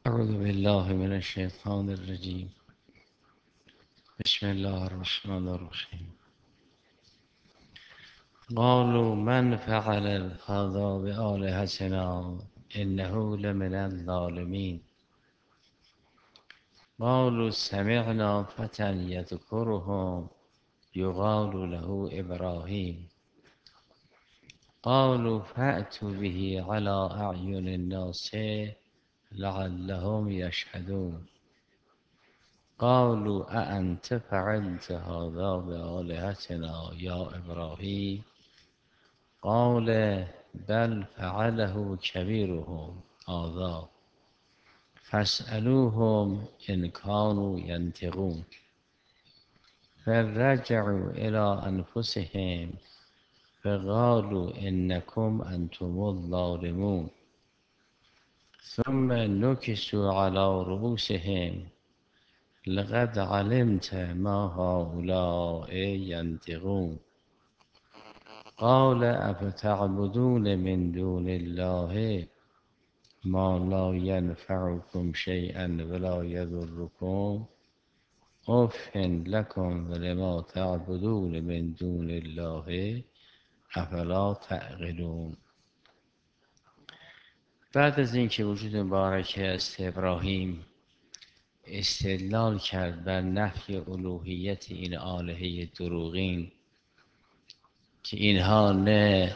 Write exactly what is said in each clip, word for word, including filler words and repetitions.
أعوذ بالله من الشيطان الرجيم. بسم الله الرحمن الرحيم. قالوا من فعل هذا بآلهتنا إنه لمن الظالمين. قالوا سمعنا فتى يذكرهم يقال له إبراهيم. قالوا فأتوا به على أعين الناس لعلهم يشهدون. قالوا أأنت فعلت هذا بآلهتنا يا إبراهيم؟ قال بل فعله كبيرهم هذا فاسألوهم إن كانوا ينطقون. فرجعوا إلى أنفسهم فقالوا إنكم أنتم الظالمون. ثم نكسوا على رؤوسهم لقد علمت ما هؤلاء ينطقون. قال أفتعبدون من دون الله ما لا ينفعكم شيئا ولا يضركم أف لكم ولما تعبدون من دون الله افلا تعقلون. بعد از اینکه وجود مبارک است ابراهیم استدلال کرد بر نفی الوهیت این آلهه دروغین که اینها نه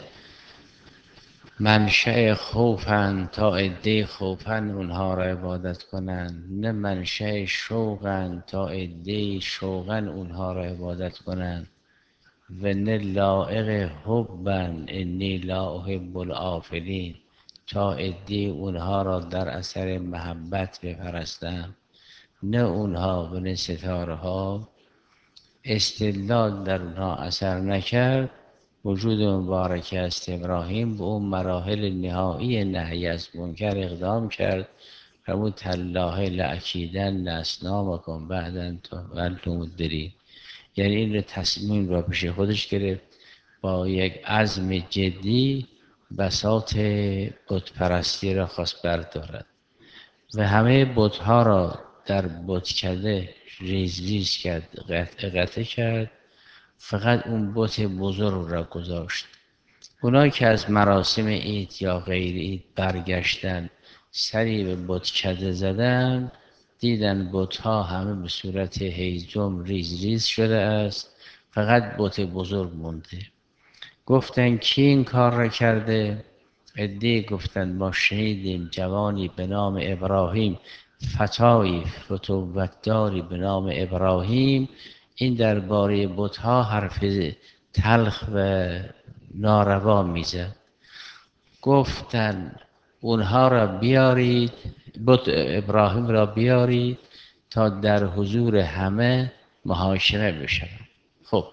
منشأ خوفن تا عده خوفن اونها را عبادت کنند، نه منشأ شوقن تا عده شوقن اونها را عبادت کنند و نه لائق حبن انی لا احب الآفلین تا عده اونها را در اثر محبت بپرستند، نه اونها و نه ستاره ها. استدلال در اونها اثر نکرد. وجود مبارک است ابراهیم به اون مراحل نهایی نهی از منکر اقدام کرد. فرمود تالله لاکیدن اصنامکم بعد ان تولوا مدبرین. یعنی این تصمیم را پیش خودش گرفت، با یک عزم جدی بساط بت پرستی را خواست بردارد و همه بت‌ها را در بتکده ریز ریز کرد، قطع قطع کرد، فقط اون بت بزرگ را گذاشت. اونایی که از مراسم عید یا غیر عید برگشتن سری به بتکده زدن، دیدن بت‌ها همه به صورت هیزم ریز ریز شده است، فقط بت بزرگ مونده. گفتن کی این کار را کرده؟ عده‌ای گفتند ما شنیدیم جوانی به نام ابراهیم، فتایی فتوتداری به نام ابراهیم، این درباره بت‌ها حرف تلخ و ناروا میزد. گفتند اونها را بیارید، بت ابراهیم را بیارید تا در حضور همه محاکمه بشود. خب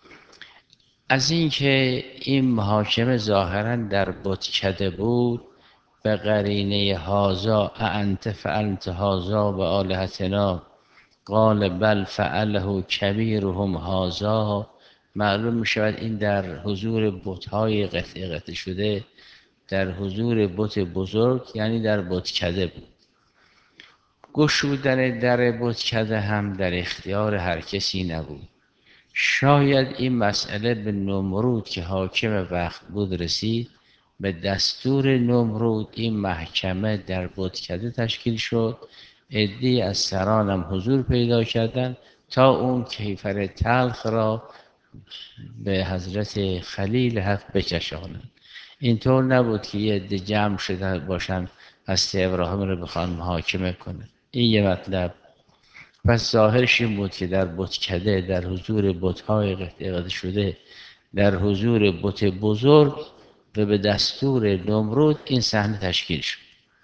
از اینکه این محاکمه ظاهرا در بتکده بود، به قرینه هازا انت فعلت هازا و آلهتنا قال بل فعله کبیرهم هازا، معلوم می شود این در حضور بت‌های قطع قطع شده، در حضور بت بزرگ، یعنی در بتکده بود. گشودن در بتکده هم در اختیار هر کسی نبود. شاید این مسئله به نمرود که حاکم وقت بود رسید. به دستور نمرود این محکمه در بتکده تشکیل شد. عده‌ای از سران هم حضور پیدا کردند تا اون کیفر تلخ را به حضرت خلیل حق بچشانند. اینطور نبود که یه عده جمع شده باشن از ابراهیم رو بخوان محاکمه کنه. این یه مطلب. پس ظاهرش این بود که در بتکده، در حضور بت‌های قطع قطع شده، در حضور بت بزرگ و به دستور نمرود این صحنه تشکیل شد.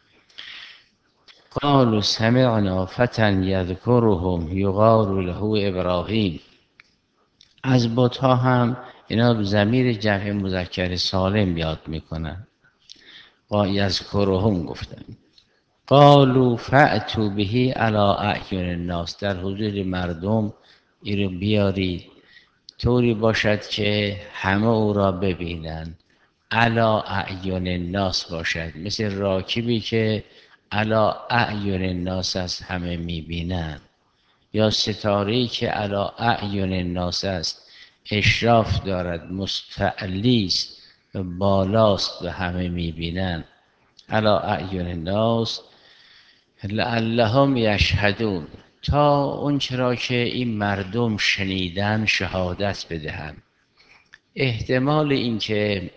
قالوا سمعنا فتى یذکرهم یقال له ابراهیم. از بت‌ها هم اینا ضمیر جمع مذکر سالم یاد میکنن. با یذکرهم گفتن. قالوا فأتوا به علی اعین الناس، در حضور مردم این رو بیارید طوری باشد که همه او را ببینند. علی اعین الناس باشد، مثل راکبی که علی اعین الناس است، همه میبینن، یا ستاره‌ای که علی اعین الناس است، اشراف دارد، مستعلی است، بالاست و همه میبینن. علی اعین الناس لعلهم یشهدون، تا اون چرا که این مردم شنیدن شهادت بدهند. احتمال اینکه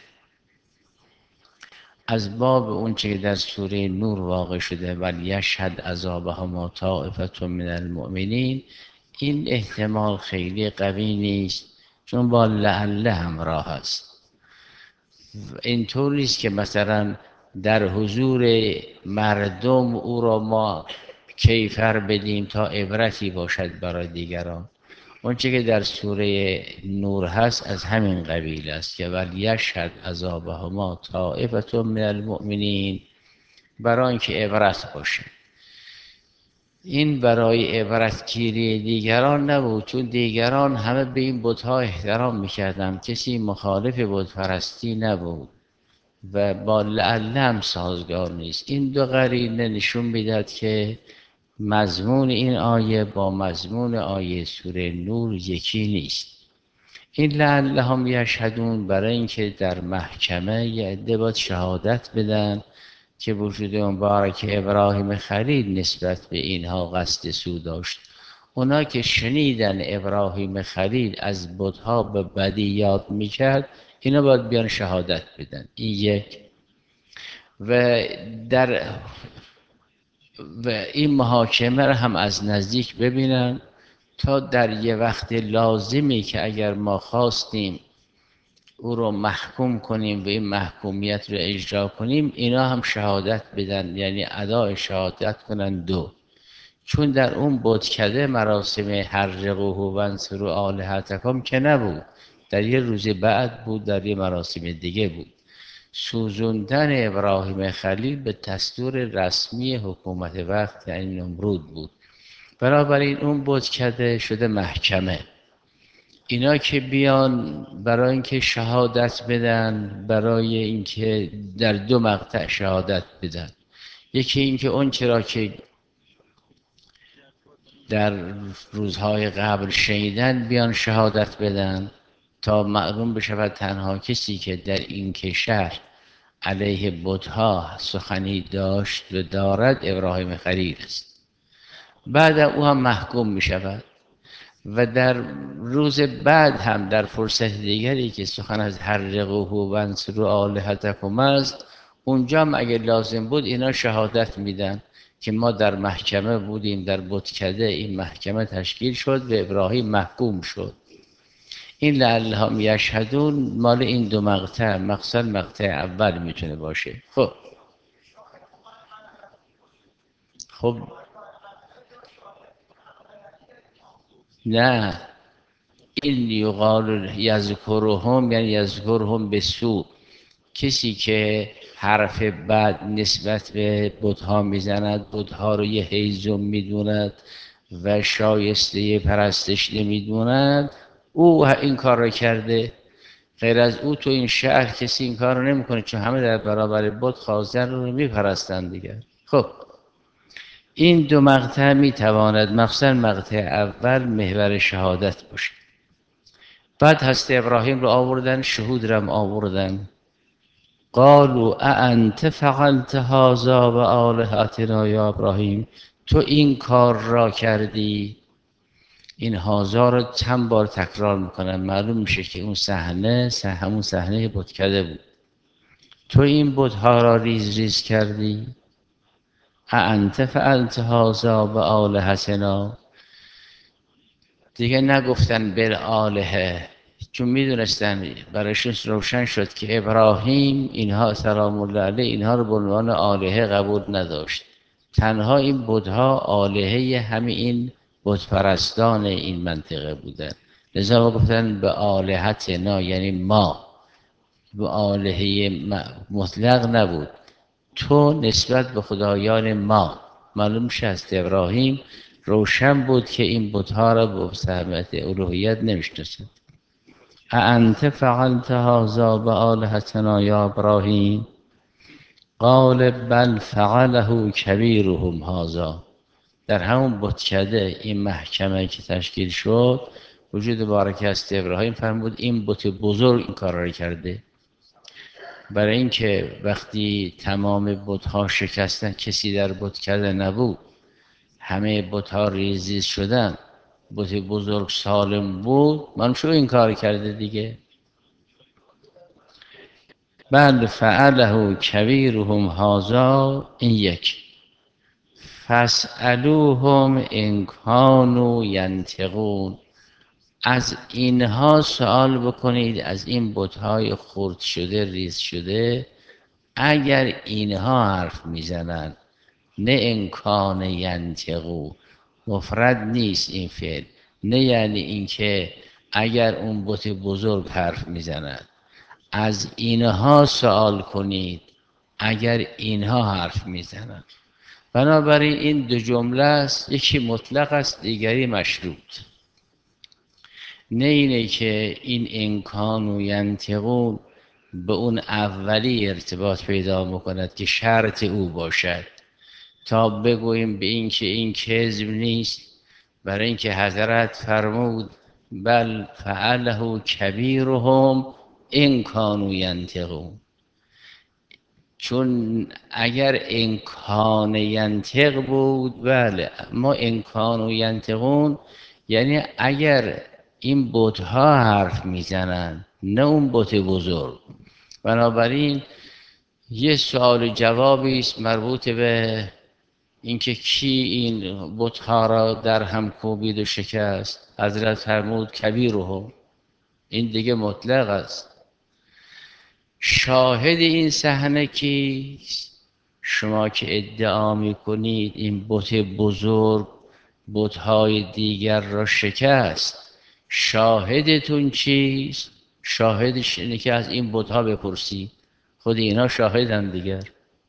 از باب اون چه در سوره نور واقع شده و یشهد عذابهما طائفة من المؤمنین، این احتمال خیلی قوی نیست، چون با لعله همراه است. اینطور نیست که مثلا در حضور مردم او را ما کیفر بدیم تا عبرتی باشد برای دیگران. اونچه که در سوره نور هست از همین قبیل است که ولی یشهد عذابهما طائفة من المؤمنین، برای اینکه عبرت باشه. این برای عبرت گیری دیگران نبود، چون دیگران همه به این بت‌ها احترام میکردن، کسی مخالف بت پرستی نبود و با لعله هم سازگار نیست. این دو قرینه نشون میداد که مضمون این آیه با مضمون آیه سوره نور یکی نیست. این لعلهم یشهدون برای اینکه در محکمه یه عده باید شهادت بدن که وجود مبارک ابراهیم خلیل نسبت به اینها قصد سو داشت. اونا که شنیدن ابراهیم خلیل از بت‌ها به بدی یاد میکرد، اینا باید بیان شهادت بدن. این یک. و در و این محاکمه را هم از نزدیک ببینن، تا در یه وقت لازمی که اگر ما خواستیم او رو محکوم کنیم و این محکومیت رو اجرا کنیم، اینا هم شهادت بدن، یعنی ادای شهادت کنن. دو، چون در اون بتکده مراسم حرقوه و انصروا آلهتکم که نبود، در یه روز بعد بود، در یه مراسم دیگه بود. سوزوندن ابراهیم خلیل به دستور رسمی حکومت وقت یعنی نمرود بود، بنابراین اون بتکده شده محکمه. اینا که بیان برای اینکه شهادت بدن، برای اینکه در دو مقطع شهادت بدن، یکی اینکه اون چرا که در روزهای قبل شنیدن بیان شهادت بدن، تا معلوم بشود تنها کسی که در این کشور علیه بت‌ها سخنی داشت و دارد ابراهیم خلیل است. بعد او هم محکوم می شود و در روز بعد هم در فرصت دیگری که سخن از حرقوه و انصروا آلهتکم است، اونجا هم اگه لازم بود اینا شهادت میدن که ما در محکمه بودیم، در بتکده این محکمه تشکیل شد و ابراهیم محکوم شد. این لعلهم یشهدون مال این دو مقطع، مقصد مقطع اول میتونه باشه. خب خب نه، این یقال یذکرهم یعنی یذکرهم به سو، کسی که حرف بد نسبت به بت‌ها میزند، بت‌ها رو یه هیزم میدوند و شایسته پرستش نمیدوند، او این کار رو کرده. غیر از او تو این شهر کسی این کار رو نمیکنه، چون همه در برابر بت خازن رو میپرستند دیگر. خب این دو مقطع میتواند مخصوصا مقطع اول محور شهادت باشه. بعد هست ابراهیم رو آوردن، شهود رو آوردن. قالوا اانت فعلت هذا و آلهتنا یا ابراهیم، تو این کار را کردی. این هازا رو چند بار تکرار میکنن، معلوم میشه که اون صحنه همون صحنه بتکده بود. تو این بتها را ریز ریز کردی. اانت فعلت هذا و آلهتنا، دیگه نگفتن بالآلهه، چون میدونستن برایشون روشن شد که ابراهیم اینها سلام الله علیه اینها رو به عنوان آلهه قبول نداشت. تنها این بت‌ها آلهه همین این بت پرستان این منطقه بودن، لذا گفتن به آلهتنا، یعنی ما، به آلهه مطلق نبود، تو نسبت به خدایان ما. معلوم شد از ابراهیم روشن بود که این بت‌ها را به صحبت الوهیت نمیشناسد. اانت فعلت هذا بآلهتنا یا ابراهیم، قال بل فعله کبیرهم هذا. در همون بتکده این محکمه که تشکیل شد، وجود بارک است ابراهیم فرمود این بت بزرگ این کار را کرده. برای اینکه وقتی تمام بت‌ها شکستن کسی در بتکده نبود، همه بت‌ها ریزی شدن، بت بزرگ سالم بود، من شو این کار کرده دیگه. بل فعله کبیرهم هذا، این یک. فاسألوهم ان کانوا ینطقون، از اینها سوال بکنید، از این بت‌های خرد شده ریز شده، اگر اینها حرف میزنن. نه امکان ینطقو، مفرد نیست این فعل، نه یعنی اینکه اگر اون بت بزرگ حرف میزند، از اینها سوال کنید اگر اینها حرف میزنند. بنابراین این دو جمله است، یکی مطلق است دیگری مشروط. نه اینه که این امکان و ینطقون به اون اولی ارتباط پیدا میکند که شرط او باشد تا بگوییم به این که این کذب نیست. برای اینکه حضرت فرمود بل فعله کبیرهم ان کانوا ینطقون، چون اگر امکان ینطق بود بله، ما امکان و ینطقون یعنی اگر این بت‌ها حرف میزنن نه اون بت بزرگ. بنابراین یه سوال جوابی است مربوط به اینکه کی این بت‌ها را در هم کوبید و شکست. حضرت فرمود کبیرهم، این دیگه مطلق است. شاهد این صحنه کیست؟ شما که ادعا میکنید این بت بزرگ بت‌های دیگر را شکست، شاهدتون چیست؟ شاهدش اینه که از این بت‌ها بپرسید، خود اینا شاهدن دیگر.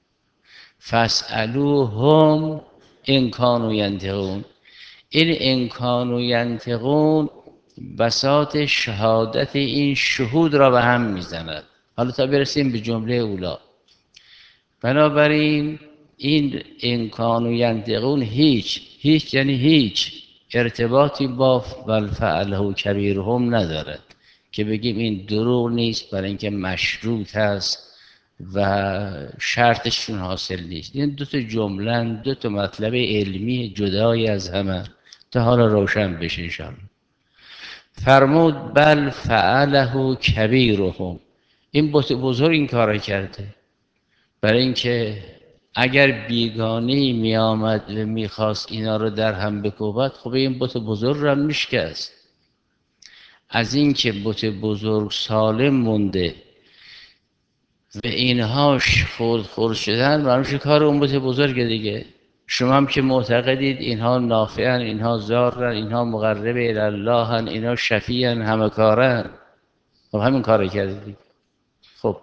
فاسألوهم ان کانوا ینطقون، این ان کانوا ینطقون بساط شهادت این شهود را به هم میزند. حالا تا برسیم به جمله اولا. بنابراین این ان کانوا ینطقون هیچ هیچ یعنی هیچ ارتباطی با بل فعله کبیرهم ندارد که بگیم این دروغ نیست، برای اینکه مشروط هست و شرطشون حاصل نیست. این دو تا جمله، دو تا مطلب علمی جدای از همه، تا حالا روشن بشه انشاءالله. فرمود بل فعله کبیرهم، این بت بزرگ این کار کرده. برای اینکه اگر بیگانه‌ای می آمد و میخواست اینا رو در هم بکوبد، خب این بت بزرگ رو میشکست. از اینکه بت بزرگ سالم مونده و اینها خورد خورد شدن، معلومش کار اون بت بزرگ دیگه. شما هم که معتقدید اینها نافعن، اینها ضارن، اینها مقرب الی الله هن، اینها شفیعن، همه کارن، خب همین کار کردید. خب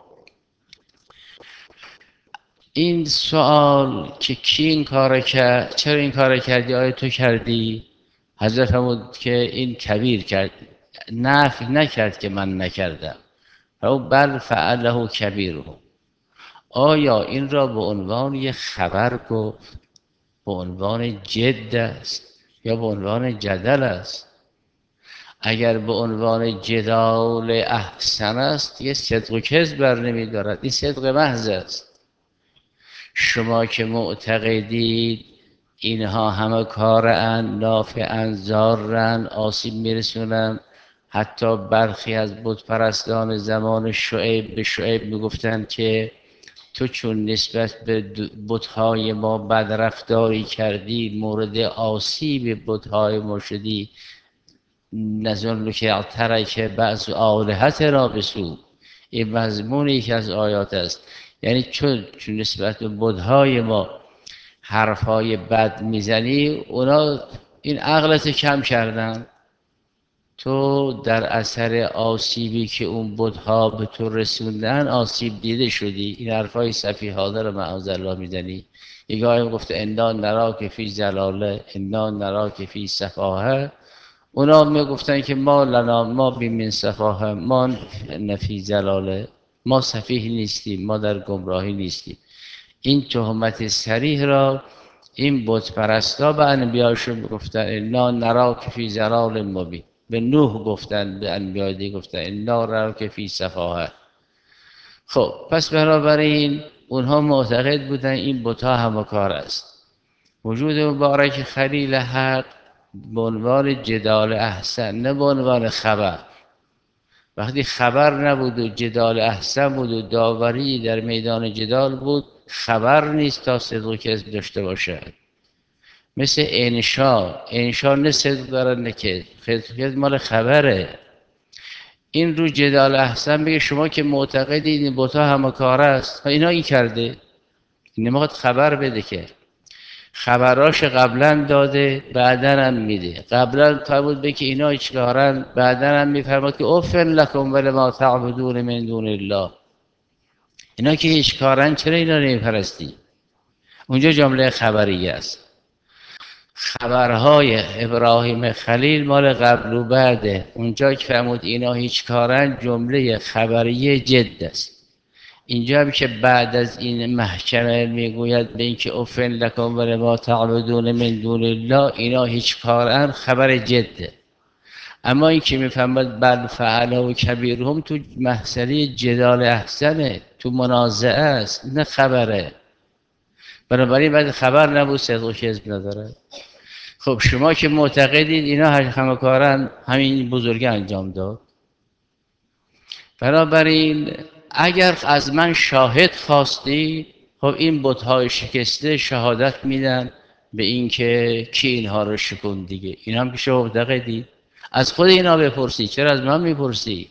این سوال که کی این کار کرد، چرا این کار کردی، آیا تو کردی؟ حضرت فرمود که این کبیر کرد، نفی نکرد که من نکردم. او بل فعله کبیره، آیا این را به عنوان یک خبر گفت، به عنوان جد است یا به عنوان جدل است؟ اگر به عنوان جدال احسن است یه صدق و کذب بر نمی دارد، این صدق محض است. شما که معتقدید اینها همه کارن، نافعن، ضارن، آسیب میرسونن، حتی برخی از بت پرستان زمان شعیب به شعیب میگفتند که تو چون نسبت به بت‌های ما بدرفتاری کردی، مورد آسیب بت‌های ما شدی، نظن که ترک بعض آلهتنا بسو، این مضمون یکی از آیات است. یعنی چون چون نسبت به بت‌های ما حرفهای بد میزنی، اونا این عقلت کم کردن، تو در اثر آسیبی که اون بت‌ها به تو رسوندن آسیب دیده شدی. این حرفای سفیهانه رو معاذالله میزنی. یگاهی گفته انا نراک فی ضلاله انا نراک فی سفاهه، اونا میگفتن که ما لنا ما بی من سفاهه ما نفی ضلاله، ما سفیه نیستیم، ما در گمراهی نیستیم. این تهمت صریح را این بت پرستا به انبیاشون گفتن انا نراک فی ضلال مبین. به نوح گفتن، به انبیا دیگه گفتن انا نراک فی سفاهه. خب پس بنابراین اونها معتقد بودن این بت‌ها همه کار است. وجود مبارک خلیل حق به عنوان جدال احسن، نه به عنوان خبر. وقتی خبر نبود و جدال احسن بود و داوری در میدان جدال بود، خبر نیست تا صدق و کذب داشته باشد. مثل انشا، انشا نه صدق داره نه کذب، صدق و کذب مال خبره. این رو جدال احسن بگه شما که معتقدید این بوتا همه کار است، اینا این کرده، نمیخواد خبر بده که خبراش قبلا داده بعدا هم میده. قبلا فرمود به که اینا هیچ کارن، بعدا هم میفرماد که اوفن لکم ولما تعبدون من دون الله. اینا که هیچ کارن چرا اینا نمیپرستی؟ اونجا جمله خبریه است. خبرهای ابراهیم خلیل مال قبل و بعده. اونجا که فرمود اینا هیچ کارن جمله خبریه جد است. اینجا هم که بعد از این محکمه میگوید به اینکه اوفن لکم ولما تعبدون من دون الله، اینا هیچ کارن، خبر جده. اما این که میفهمد بل فعله و کبیرهم تو مسئله جدال احسنه، تو منازعه است، نه خبره. بنابراین بعد خبر نبود، صدق و کذب نداره. خب شما که معتقدید اینا همه کارن، همین بزرگی انجام داد. بنابراین اگر از من شاهد خواستی، خب این بت‌های شکسته شهادت میدن به اینکه کی اینها رو شکن دیگه. این هم که شما معتقدید، از خود اینا بپرسی، چرا از من میپرسی؟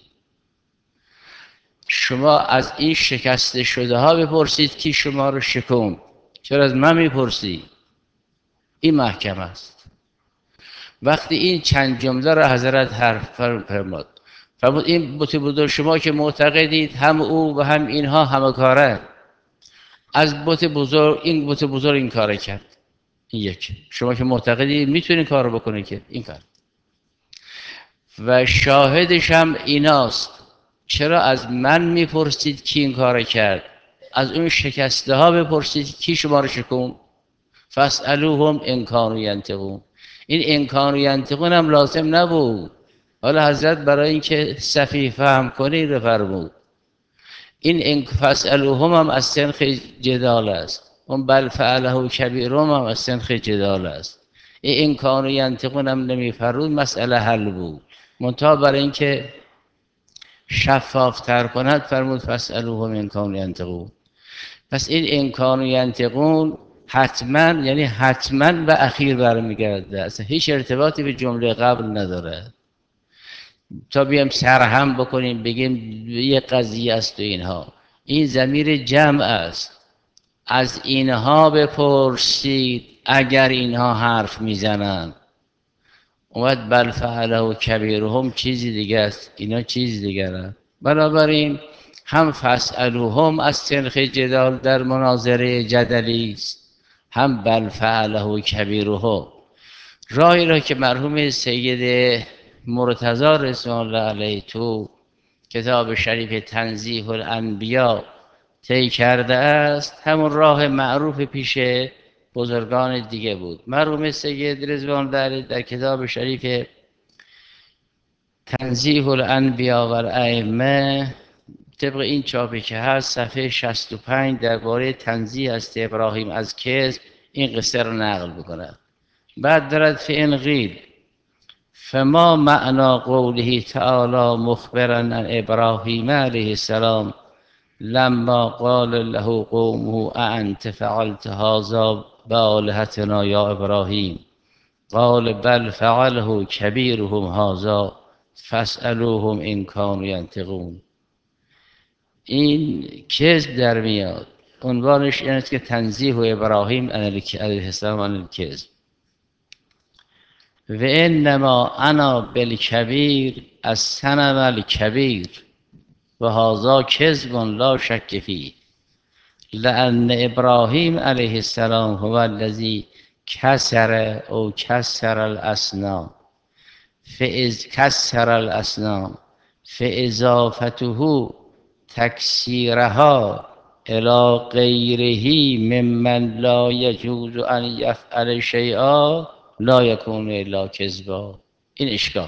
شما از این شکسته شده ها بپرسید کی شما رو شکن، چرا از من میپرسی؟ این محکم است. وقتی این چند جمله را حضرت حرف فرمود، فرمود این بت بزرگ شما که معتقدید هم او و هم اینها همه کاره، از بت بزرگ این بت بزرگ این کار کرد. این یک، شما که معتقدید میتونید کار بکنه که این کار، و شاهدش هم ایناست. چرا از من میپرسید کی این کار کرد؟ از اون شکسته ها بپرسید کی شما رو شکن. فاسالوهم ان کانوا ینطقون. این ان کانوا ینطقون هم لازم نبود. حالا حضرت برای اینکه صفیح فهم کنی رو فرمود. این فاسالوهم هم از سنخ جدال است، اون بل فعله کبیرهم هم از سنخ جدال است. این ان کانوا ینطقون هم نمیفرمود، مسئله حل بود. منتها برای اینکه شفافتر کند فرمود فاسالوهم ان کانوا ینطقون. پس این ان کانوا ینطقون حتما، یعنی حتما و اخیر برمیگرده، اصلا هیچ ارتباطی به جمله قبل نداره. تا بیام سرهم بکنیم بگیم یه قضیه است و اینها، این ضمیر جمع است. از اینها بپرسید اگر اینها حرف میزنن. اومد بل فعله و کبیرهم چیزی دیگه است، اینا چیز دیگه است. بنابراین هم فاسالوهم از سنخ جدال در مناظره جدلی است، هم بل فعله و کبیرهم. راهی را که مرحوم سید مرتضی رضوان الله علیه تو کتاب شریف تنزیه الانبیا طی کرده است، همون راه معروف پیش بزرگان دیگه بود. مرحوم سید رضوان الله علیه در کتاب شریف تنزیه الانبیا و الائمه طبق این چاپی که هست صفحه شصت و پنج درباره تنزیه است ابراهیم از کذب این قصه رو نقل بکنه. بعد دارد فإن قیل فما معنی قوله تعالی مخبرا عن ابراهیم علیه السلام لما قال له قومه اانت فعلت هذا بآلهتنا یا ابراهیم قال بل فعله کبیرهم هذا فاسألوهم ان کانوا ینطقون. این کذب در میاد، عنوانش این است که تنزیه ابراهیم علیه السلام عن الکذب. و انما انا بالکبیر از صنم الکبیر و هذا کذب لا شک فیه لأن ابراهیم علیه السلام هو الذی کسر او کسر الاسنام فاذ کسر الاسنام فاضافته تکسیرها الی غیره ممن لا یجوز ان یفعل شیئا لا یکون الا کذبا. این اشکال.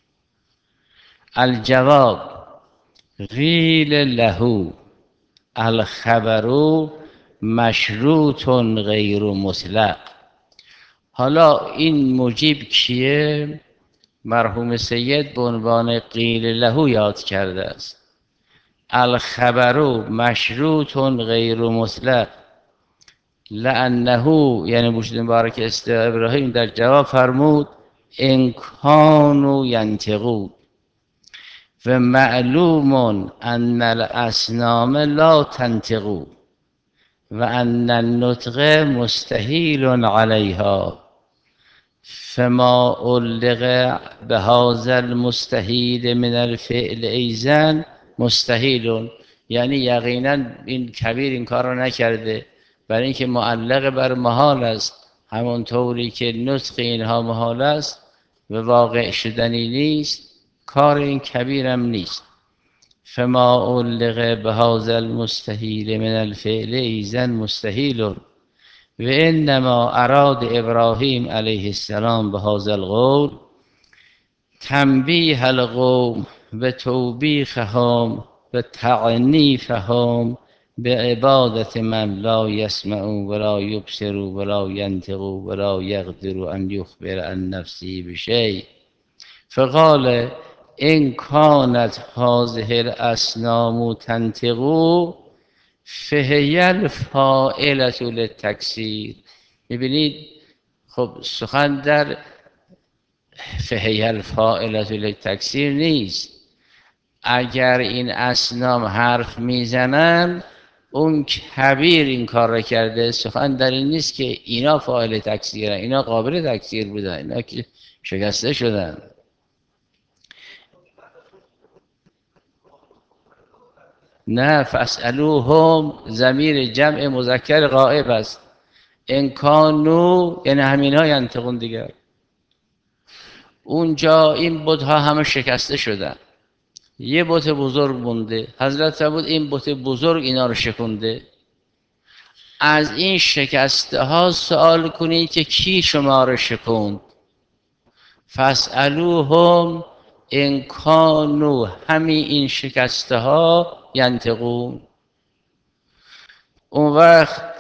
الجواب قیل له الخبر مشروط غیر مطلق. حالا این مجیب کیه؟ مرحوم سید به عنوان قیل له یاد کرده است. الخبر مشروط غیر مطلق لانه، یعنی مرشد مبارک است ابراهیم در جواب فرمود ان کانوا ینطقون و معلوم ان الاصنام لا تنطق و ان النطق مستحیل علیها فما علق بهذا المستحیل من الفعل ایزن مستحیل. یعنی یقینا این کبیر این کار را نکرده، برای اینکه معلق بر محال است، همونطوری که نطق اینها محال است و واقع شدنی نیست، کار این کبیرم نیست. فما علق بهذا المستحیل من الفعل ایزن مستحیل و انما اراد ابراهیم علیه السلام بهذا القول تنبیه القوم و توبیخهم و تعنیفهم به عبادت من لا یسمع ولا یبصر ولا ینطق ولا یقدر ان یخبر عن نفسه بشیء. فقال ان کانت هذه الاصنام تنطق فهی الفاعلة للتکثیر. میبینید خب سخن در فهی الفاعلة للتکثیر نیست. اگر این اصنام حرف میزنن اون کبیر این کار را کرده، سخن در این نیست که اینا فاعل تکثیرن، اینا قابل تکثیر بودن، اینا که شکسته شدن. نه، فاسألوهم ضمیر جمع مذکر غائب است. ان کانوا یعنی همین ها ینطقون دیگر. اونجا این بت‌ها همه شکسته شدن، یه بت بزرگ مونده. حضرت فرمود این بت بزرگ اینا رو شکنده. از این شکسته ها سوال کنید که کی شما رو شکوند. فاسألوهم ان کانوا، همین این شکسته ها ینطقون. اون وقت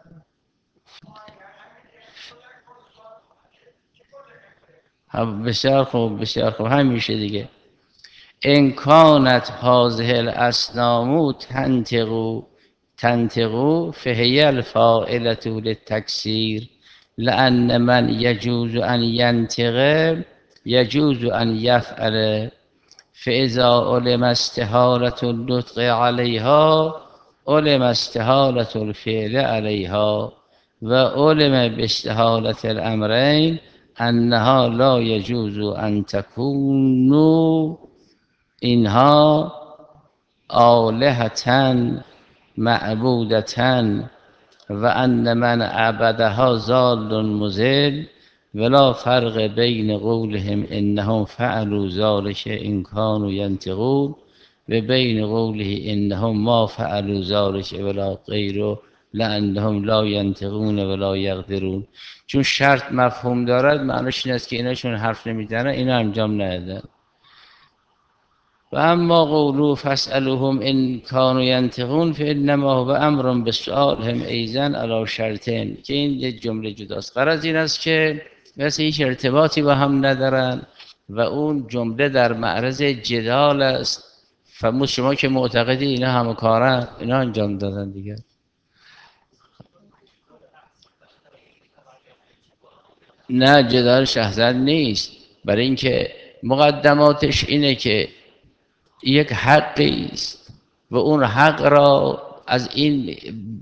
بسیار خوب بسیار خوب همیشه دیگه. ان کانت هذه الاصنام تنطق تنطق فهی الفاعلة للتکثیر لان من یجوز ان ینطق یجوز ان یفعل فاذا علم استحالة النطق علیها علم استحالة الفعل علیها و علم باستحالة الامرین انها لا یجوز ان تکونوا اینها آلهةً معبودةً و ان من عبدها ضال مضل ولا فرق بین قولهم انهم فعلوا ذلك ان كانوا ينطقون و بین قوله انهم ما فعلوا ذلك ولا غیره لانهم لا ینطقون ولا یقدرون. چون شرط مفهوم دارد، معنیش این است که اینا چون حرف نمیزنن اینا انجام ندادن. و اما قولوا فاسألوهم ان كانوا ينطقون فانما هو امر بسؤالهم ایزن علی شرطین، که این یک جمله جداست. غرض این است که مثل هیچ ارتباطی با هم ندارن و اون جمله در معرض جدال است. فرمود شما که معتقدی اینا همه کارن، اینا انجام دادن دیگه. نه، جدال شهزاد نیست، برای اینکه مقدماتش اینه که یک حقی است و اون حق را از این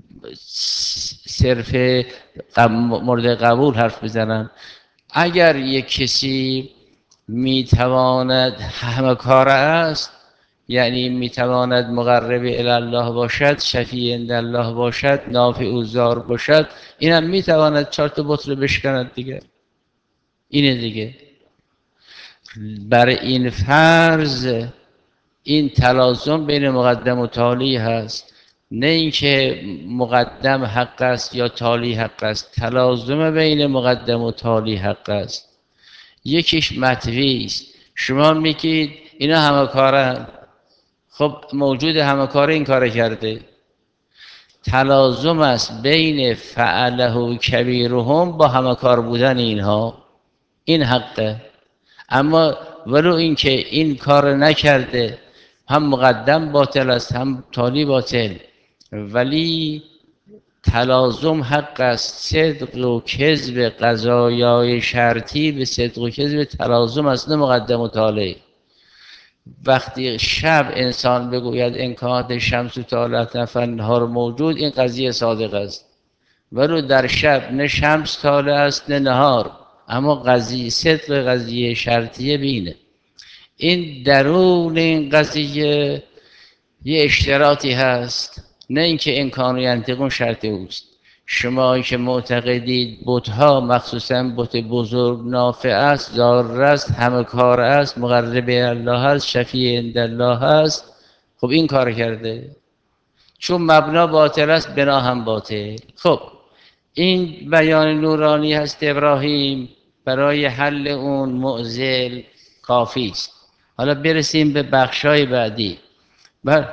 صرف مورد قبول حرف بزنن. اگر یک کسی میتواند همه کار است، یعنی میتواند مقرب الی الله باشد، شفیع عند الله باشد، نافع و ضار باشد، اینم میتواند چهار تا بت رو بشکند دیگه. اینه دیگه. بر این فرض این تلازم بین مقدم و تالی هست. نه اینکه مقدم حق است یا تالی حق است، تلازم بین مقدم و تالی حق است. یکیش مطوی است، شما میگید اینا همه کارن، خب موجود همه کاره این کار کرده. تلازم است بین فعله و کبیرهم با همه کار بودن اینها، این حقه. اما ولو اینکه این کار نکرده، هم مقدم باطل است هم تالی باطل، ولی تلازم حق است. صدق و کذب قضایای شرطی به صدق و کذب تلازم است، نه مقدم و تالی. وقتی شب انسان بگوید امکانات شمس و طالعت نفر نهار موجود، این قضیه صادق است، ولو در شب نه شمس طالع است نه نهار، اما قضیه صدق قضیه شرطیه بینه. این درون این قضیه یه اشتراطی هست، نه اینکه امکان ینطقون شرط اوست. شما که معتقدید بتها مخصوصا بت بزرگ نافع است، ضار است، همه کار است، مقرب الله است، شفیع عند الله است، خب این کار کرده. چون مبنا باطل است بنا هم باطل. خب این بیان نورانی هست ابراهیم برای حل اون معضل کافی است. حالا برسیم به بخشای بعدی. بر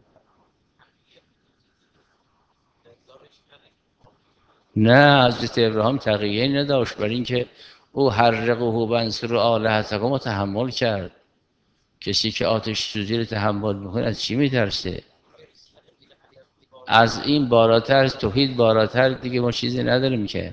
نه، حضرت ابراهیم تقیه نداشت، برای اینکه او حرقه بنصر آلهتکم رو تحمل کرد. کسی که آتش سوزی رو تحمل میکنه از چی میترسه؟ از این بالاتر، از توحید بالاتر دیگه ما چیزی نداریم که.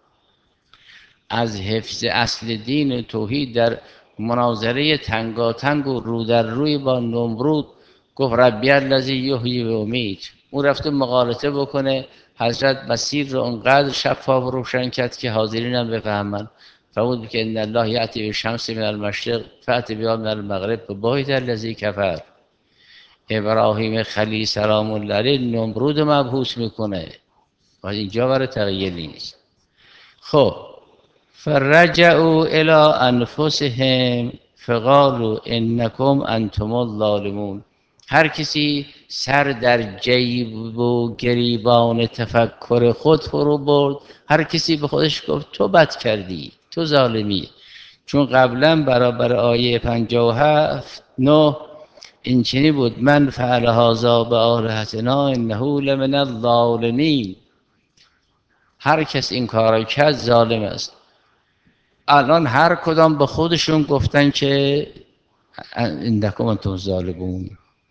از حفظ اصل دین و توحید در مناظره تنگاتنگ و رو در روی با نمرود گفت ربی الذی یحیی و امید. اون رفته مقالطه بکنه، حضرت مسیر رو انقدر شفاف و روشن کرد که حاضرین هم بفهمن. فرمود که ان الله یأتی بالشمس من المشرق فأت بها من المغرب فبهت الذی کفر. ابراهیم خلیل سلام الله علیه نمرود مبهوت میکنه و اینجا برای تغییر نیست. خب فرجعوا الى انفسهم فقالوا انکم انتم الظالمون. هر کسی سر در جیب و گریبان تفکر خود فرو برد، هر کسی به خودش گفت تو بد کردی، تو ظالمی. چون قبلا برابر آیه پنجاه و هفت نه این چنین بود من فعل هذا به آلهتنا انه لمن الظالمین. هر کس این کار کرد ظالم است. الان هر کدام به خودشون گفتن که انکم انتم ظالمون.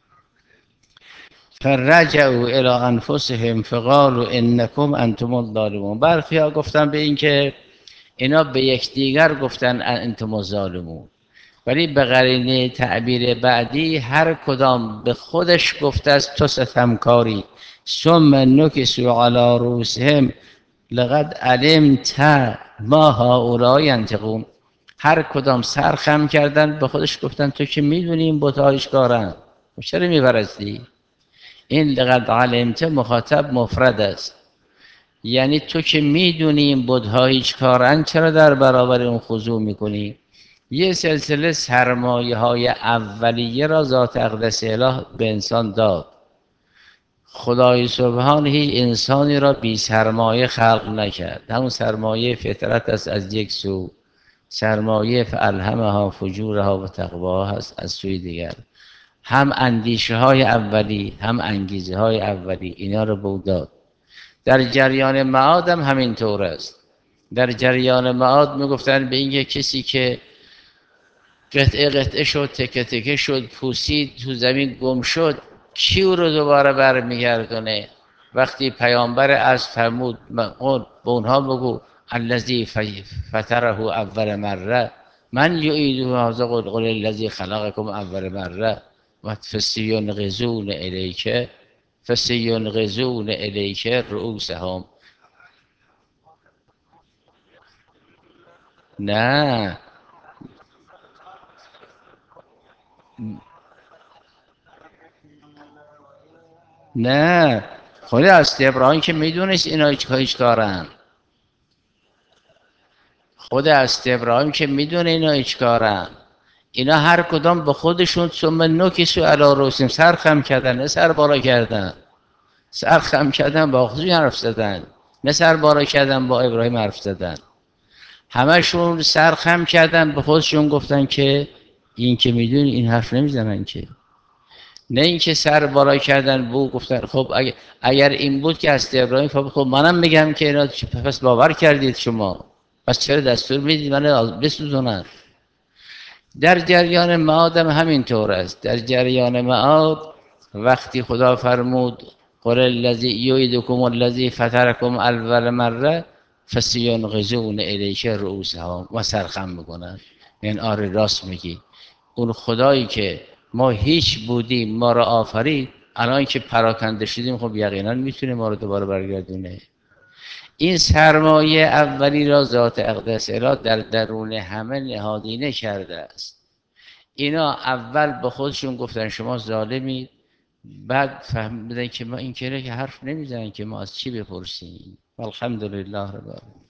فرجعوا الى انفسهم فقالوا انکم انتم الظالمون. برخی ها گفتن به این که اینا به یکدیگر گفتن انتم ظالمون، ولی به قرینه تعبیر بعدی هر کدام به خودش گفته است تو ستمکاری. ثم نکسوا علی رؤوسهم لقد علمت ما هؤلاء ینطقون. هر کدام سر خم کردن به خودش گفتن تو که میدونی این بت‌ها هیچ چرا میپرستی؟ این لقد علمت مخاطب مفرد است، یعنی تو که میدونی این بت‌ها هیچ کارن چرا در برابر اون خضوع میکنی؟ یه سلسله سرمایه های اولیه را ذات اقدس اله به انسان داد. خدای سبحان هیچ انسانی را بی سرمایه خلق نکرد. همون سرمایه فطرت است از یک سو، سرمایه فالهمها فجورها و تقواها هست از سوی دیگر. هم اندیشه های اولی هم انگیزه های اولی اینا رو به او داد. در جریان معاد هم همینطور است. در جریان معاد میگفتن به این کسی که قطعه قطعه شد، تکه تکه شد، پوسید، تو زمین گم شد، کی او رو دوباره برمیگردونه؟ وقتی پیامبر از فرمود به اونها بگو الذی فطره اول مره من یعیده هذا قل قل الذی خلقکم اول مره و فسینغزون الیک فسینغزون الیک رؤوسهم. نه نه خود از ابراهیم که میدونست اینا هیچ کارن، خود از ابراهیم که میدونه اینا هیچ کارن. اینا هر کدام به خودشون ثم نکسوا علی رؤوسهم سر خم کردن، نه سر بالا کردن. سر خم کردن با خودشون حرف زدن، نه سر بالا کردن با ابراهیم حرف زدن. همشون سر خم کردن به خودشون گفتن که این که میدونی این حرف نمیزنن که. نه اینکه سر بالا کردن بو گفتن خب اگر, اگر این بود که از ابراهیم خب, خب منم میگم که اینا پس باور کردید شما، پس چرا دستور میدید من بسوزونن؟ در جریان معاد هم همینطور است. در جریان معاد وقتی خدا فرمود قل الذی یعیدکم الذی فطرکم اول مره فسینغضون الیک رؤوسهم و سرخم میکنن. یعنی آره راست میگی، اون خدایی که ما هیچ بودیم ما را آفرید، الان که پراکنده شدیم خب یقینا میتونه ما رو دوباره برگردونه. این سرمایه اولی را ذات اقدس را در درون همه نهادینه کرده است. اینا اول به خودشون گفتن شما ظالمید، بعد فهمیدن که ما این که حرف نمیزنن که ما از چی بپرسیم. الحمدلله رب العالمین.